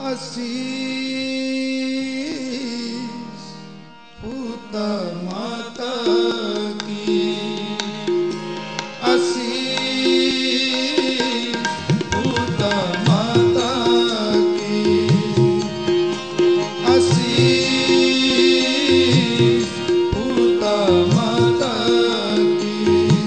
आशीष पूता माता की, आशीष पूता माता की, आशीष पूता माता की,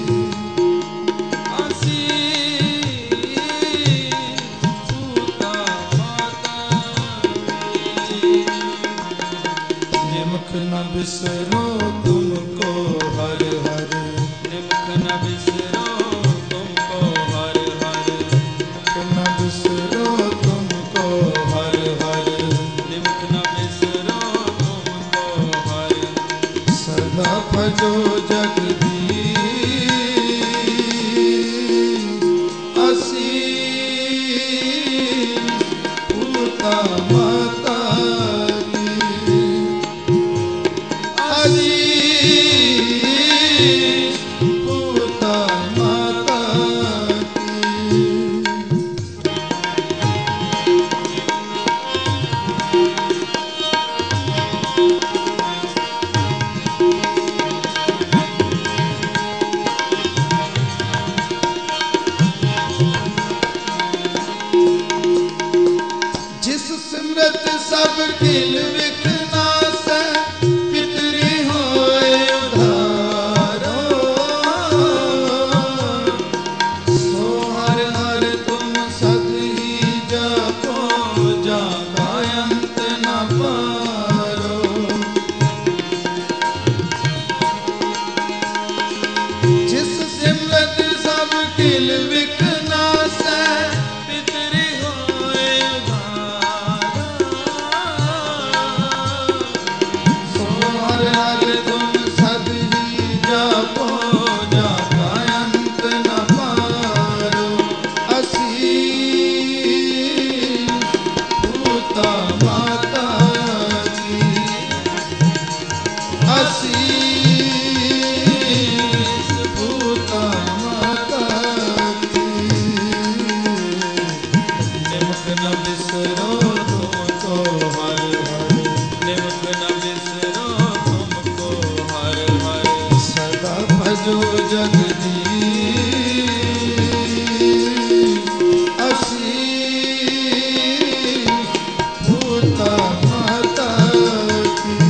निमक न बिसरो तुमको हर हर, निमक न बिसरो तुमको हर हर, निमक न बिसरो तुमको हर हर, निमक न बिसरो तुमको हर, सदा भजो जगदीश, आशीष पूता माता की, आशीष पूता माता की। जिस सिमरत सब किल विघ्नासै, पितरी होए उधारो, सो हर हर तुम सद ही जपो, जाका अंत न पारो। जिस सिमरत सब किल विघ्नासै, पितरी होए सो हर हर तुम सद ही जपो, जाका अंत न पारो। आशीष पूता माता की, आशीष पूता माता की, निमक न बिसरो तुमको हर हर, निमक न बिसरो तुमको हर हर, सदा भजो जगदीश, आशीष पूता माता की,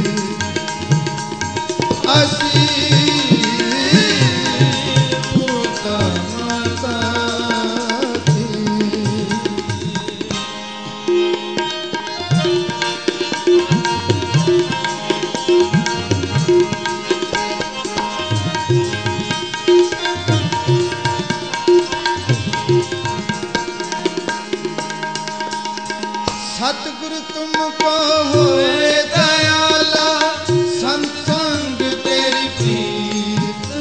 आशीष पूता माता की। सतगुरु तुमको होए दयाला, संत संग तेरी प्रीत,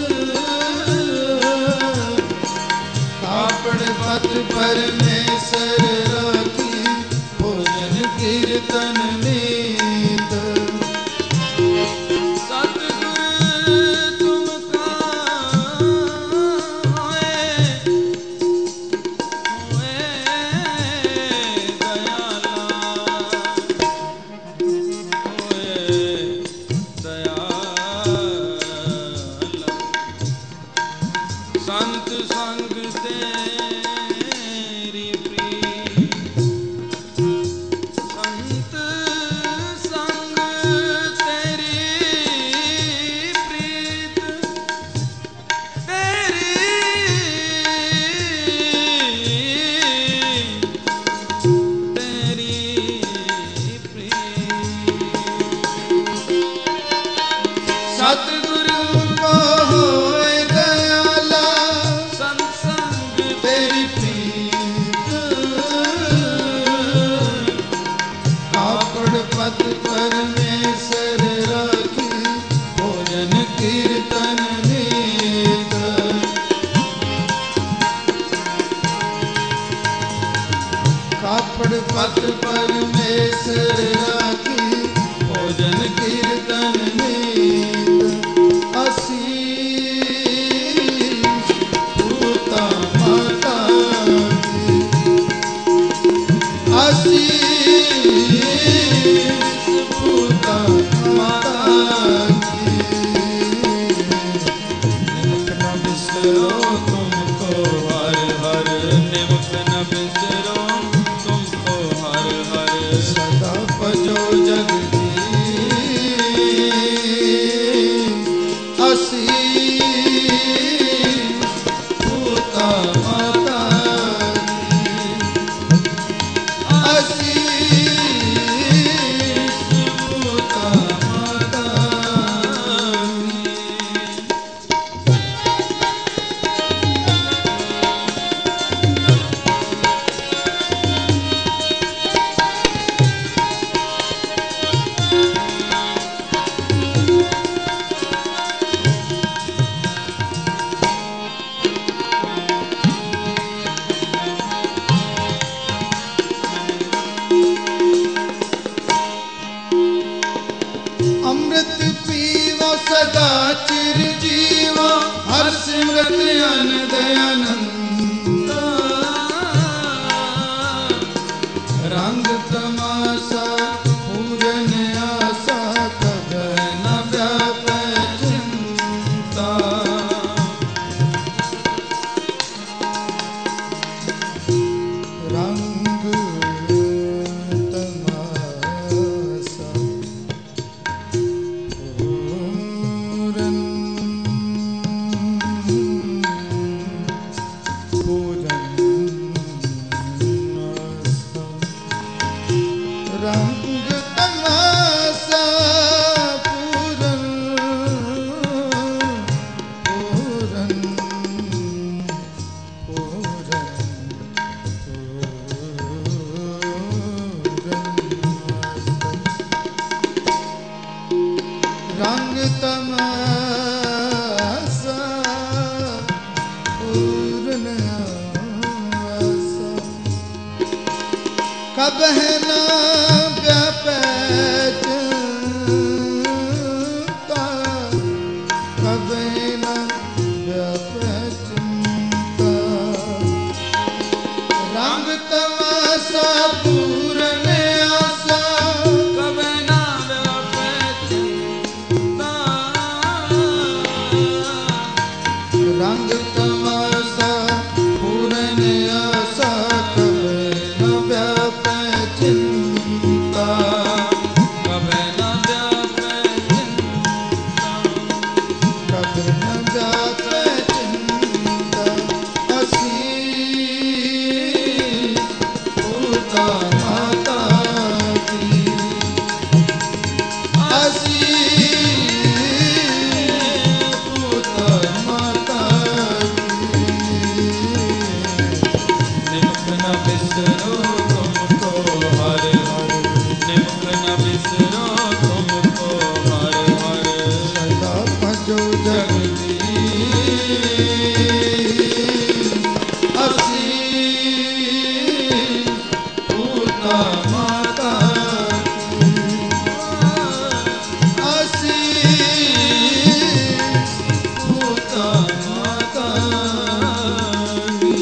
कापड़ पत परमेश्वर राखी, भोजन कीर्तन नीत। सतगुरु तुमका होए दयाला, संत संग तेरी प्रीत, संत संग तेरी प्रीत, तेरी सतगुरु को होए दयाला, संत संग तेरी प्रीत, कापड़ पत परमेश्वर राखी, भोजन कीर्तन नीत। कापड़ पत परमेश्वर राखी, भोजन कीर्तन नीत। आशीष पूता माता की, आशीष रंग तमाशा पूरन आशा कभी न व्यापे चिंता रंग तमाशा पूरन रंग तमाशा पूरन पूरन रंग तमाशा पूरन आशा कब है ना व्यापे चिंता कब है ना व्यापे चिंता रंग तमाशा पूरन आशा कब ना व्यापे चिंता रंग तमाशा पूरन आशा कब न व्यापे चिंता कब ना व्यापे चिंता कब न व्यापे चिंता असी पूता माता की असी पूता माता की निमुख न बिसरो तुमको हर हर निमुख न बिसरो तुमको हर हर सदा भजो जगदीश असी पूता माता की असी पूता माता की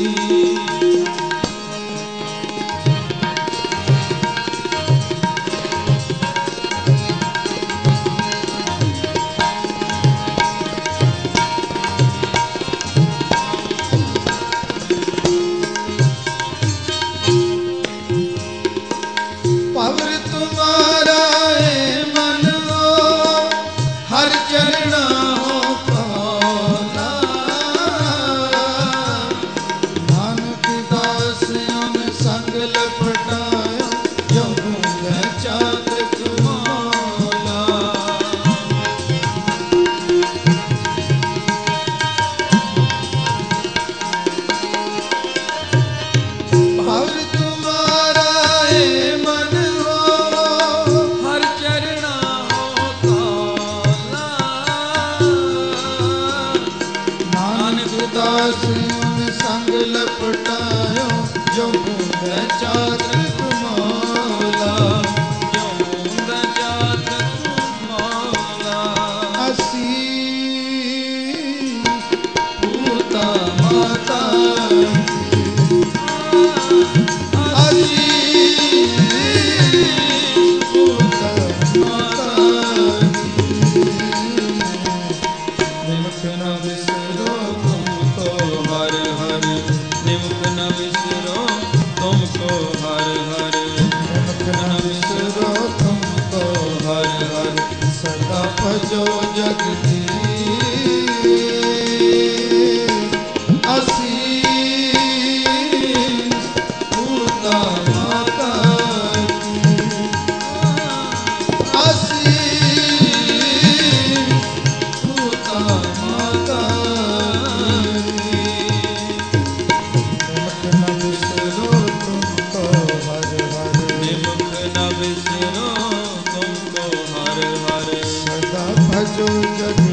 पवर तुम्हारा है मन हो हर चरणा हो कौला नानक दासियों ने संग लपटाया जो गूंगे चातक मौला पवर तुम्हारा है मन हो हर चरणा हो कौला नानक दासियों ने संग लपटायो जो गूंगे चातक मौला जो मूंद जात मौला असी पूता माता असी पूता माता निमुख न बिसरो तुमको हर हर निमुख न बिसरो तुमको हर हर नमक न बिसरो तुमको हर हर सदा भजो जगदीश असी पूता माता की असी पूता माता की नमक न बिसरो तुमको हर हर निमुख न बिसरो तुमको हर हर सदा भजो जग